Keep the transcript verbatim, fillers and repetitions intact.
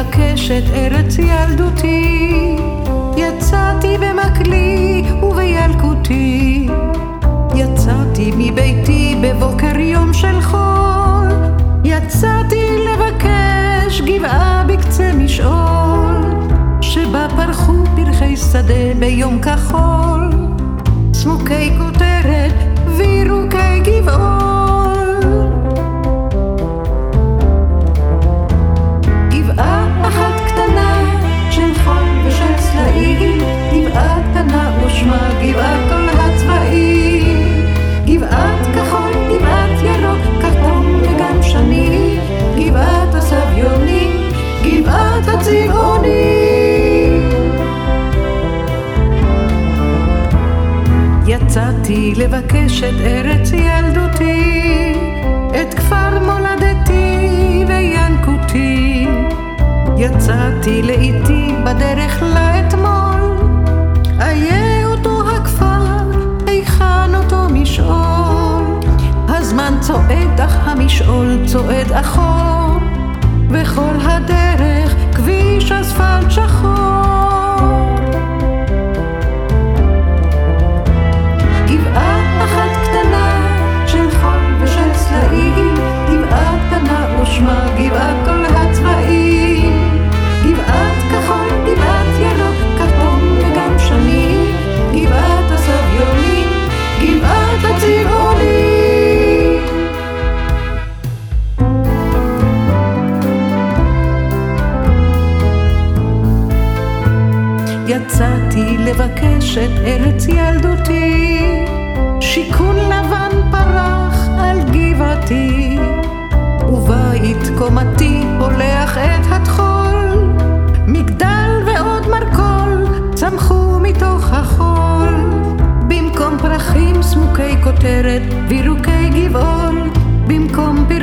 לבקש את ארץ ילדותי, יצאתי במקלי ובילקוטי, יצאתי מביתי בבוקר יום של חול, יצאתי לבקש גבעה בקצה משעול, שבה פרחו פרחי שדה ביום כחול, סמוקי כותרת וירוקי גבעול. גבעה אחת קטנה של חול ושל סלעים, גבעה קטנה ושמה גבעת כל הצבעים, גבעת כחול, גבעת ירוק, כתום וגם שני, גבעת הסביוני, גבעת הצבעוני. יצאתי לבקש את ארץ ילדותי, את כפר מולדתי וינקותי, יצאתי לאיתי בדרך לאתמול, איה אותו הכפר, היכן אותו משעול, הזמן צועד אך המשעול צועד אחור, וכל הדרך כביש אספלט שחור. גבעה אחת קטנה של חול ושל סלעים, גבעה קטנה ושמה גבעת כל הצבעים, גבעת כחול, גבעת ירוק, כתום וגם שני, גבעת הסביוני, גבעת הצבעוני. יצאתי לבקש את ארץ ילדותי, שיכון לבן פרח על גבעתי, ובית קומתי הולך את התחול, מגדל ועוד מרכול צמחו מתוך החול, במקום פרחים סמוקי כותרת וירוקי גבעול, במקום